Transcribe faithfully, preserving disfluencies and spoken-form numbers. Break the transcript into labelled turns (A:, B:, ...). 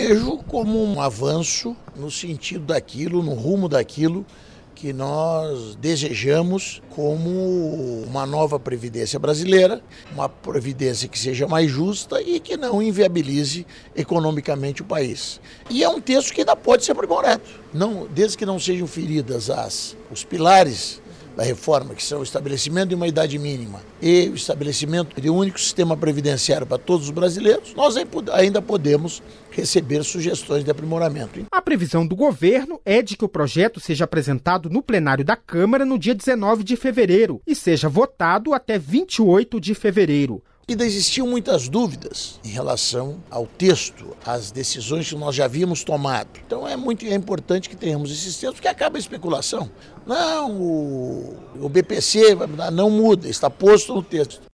A: vejo como um avanço no sentido daquilo, no rumo daquilo que nós desejamos como uma nova Previdência brasileira, uma Previdência que seja mais justa e que não inviabilize economicamente o país. E é um texto que ainda pode ser aprimorado, não, desde que não sejam feridas as, os pilares da reforma, que são o estabelecimento de uma idade mínima e o estabelecimento de um único sistema previdenciário para todos os brasileiros, nós ainda podemos receber sugestões de aprimoramento.
B: A previsão do governo é de que o projeto seja apresentado no plenário da Câmara no dia dezenove de fevereiro e seja votado até vinte e oito de fevereiro.
A: Ainda existiam muitas dúvidas em relação ao texto, às decisões que nós já havíamos tomado. Então é muito é importante que tenhamos esses textos, porque acaba a especulação. Não, o, o B P C não muda, está posto no texto.